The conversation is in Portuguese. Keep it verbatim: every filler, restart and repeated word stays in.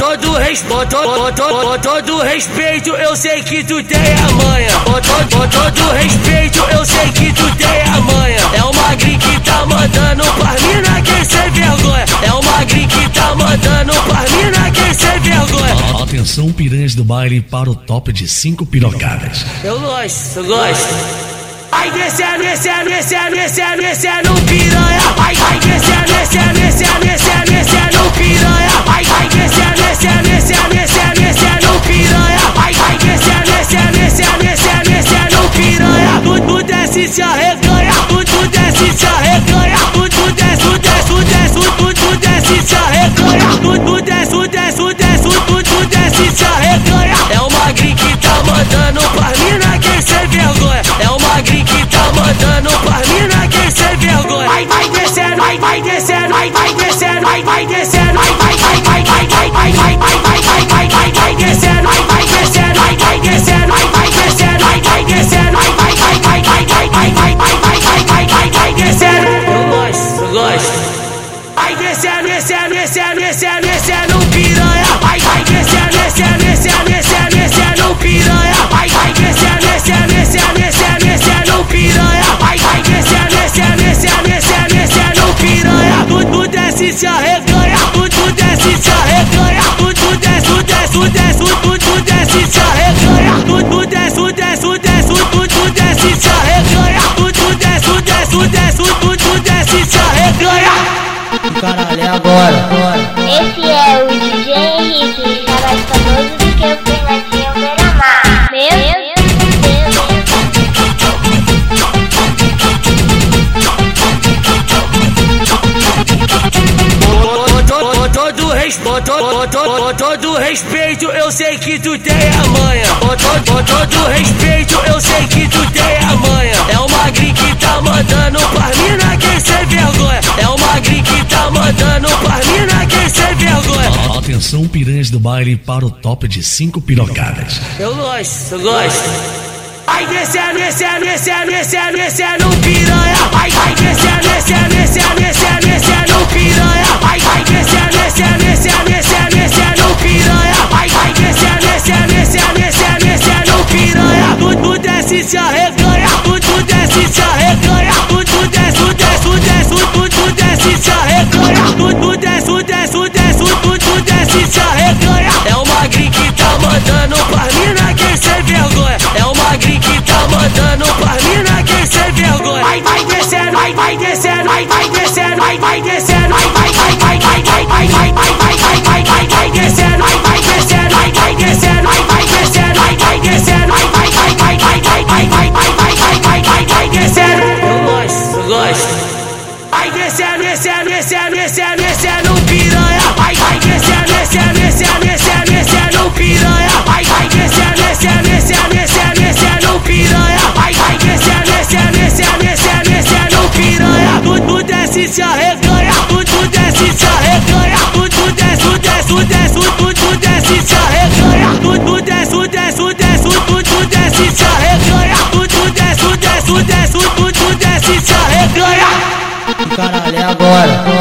todo respeito, com todo respeito, eu sei que tu tem a manha. Com todo respeito, eu sei que tu tem a manha. É o magrinho que tá mandando pras mina quem sem vergonha. É o magrinho que tá mandando pras mina quem sem vergonha. Atenção, piranhas do baile, para o top de cinco pirocadas. Eu gosto, eu gosto. Vai descendo, descendo, descendo, descendo, descendo piranha. Vai, vai descendo, descendo, descendo, descendo, descendo piranha. Vai, vai descendo, descendo, descendo, descendo, descendo piranha. Vai, vai descendo, descendo, descendo, descendo, descendo piranha. Tu, tu desce, se arreganha. Tu, tu desce, se arreganha. Tu, tu desce, tu desce, tu desce, tu, tu desce, se arreganha. Tu, tu desce, tu desce, tu desce, tu, tu desce, se arreganha. É o magrinho que tá mandando pras mina quem sem vergonha. É o magrinho que tá mandando pras mina quem sem vergonha. Vai, vai descendo, vai, vai descendo, vai, vai descendo, vai, vai descendo, vai, vai, vai, vai, vai, vai, vai, vai, vai, vai, vai, vai, vai descendo, vai, vai descendo, vai, vai descendo, vai, vai descendo, vai, vai descendo, vai, vai, vai, vai, vai, vai, vai, vai, vai, vai, vai, vai, vai descendo. Eu gosto, eu gosto. Vai descendo, descendo, descendo, descendo, descendo piranha. Vai, vai descendo, descendo, descendo, descendo, descendo piranha. Vai, vai descendo, descendo, descendo, descendo, descendo piranha. Vai, vai descendo, descendo, descendo, descendo, descendo piranha. Tu, tu desce, se arreganha. Tu, tu desce, se arreganha. Tu, tu desce, tu desce, tu desce, tu, tu desce, se arreganha. Tu, tu desce, tu desce, tu desce, tu, tu desce, se arreganha. Tu, tu desce, tu desce, tu desce, tu, tu desce, se arreganha. Caralho, é agora, agora. Esse é o D J Henrique, já mais famoso do que o Fernandinho Beira-Mar. Meu Deus do céu. Com todo respeito, com todo respeito, eu sei que tu tem a manha. Com todo respeito, eu sei que tu tem a manha. É o magrinho que tá mandando pras mina quem sem vergonha. É o magrinho que tá mandando pras mina quem sem vergonha. Atenção, piranhas do baile, para o top de cinco pirocadas. Eu gosto, eu gosto. Vai descendo, descendo, descendo, descendo, descendo piranha. Vai, vai descendo, descendo, descendo, descendo, descendo piranha. Vai, vai descendo, descendo, descendo, descendo, descendo piranha. Vai, vai descendo, descendo, descendo, descendo, descendo piranha. Tu, tu desce, se arreganha. Tu, tu desce, se arreganha. Tu, tu desce, tu desce, tu desce, tu, tu desce, se arreganha. Tu, tu desce, tu desce, tu desce, tu, tu desce, se arreganha. É o magrinho que tá mandando pras mina quem sem vergonha. É o magrinho que tá mandando pras mina quem sem vergonha. Vai, vai descendo, vai, vai descendo, vai, vai descendo, vai, vai descendo, vai, vai, vai, vai, vai, vai, vai, vai, vai, vai, vai, vai, vai descendo, vai, vai descendo, vai, vai descendo, vai, vai descendo, vai, vai descendo, vai, vai, vai, vai, vai, vai, vai, vai, vai, vai, vai, vai, vai descendo. Eu gosto, eu gosto. Vai descendo, descendo, descendo, descendo, descendo piranha. Vai, vai descendo, descendo, descendo, descendo, descendo piranha. Vai, vai descendo, descendo, descendo, descendo, descendo piranha. Vai, vai descendo, descendo, descendo, descendo, descendo piranha. Tu, tu desce, se arreganha. Tu, tu desce, se arreganha. Tu, tu desce, tu desce, tu desce, tu, tu desce, se arreganha. Tu, tu desce, tu desce, tu desce, tu, tu desce, se arreganha. Tu, tu desce, tu desce, tu desce, tu, tu desce, se arreganha. Caralho, é agora.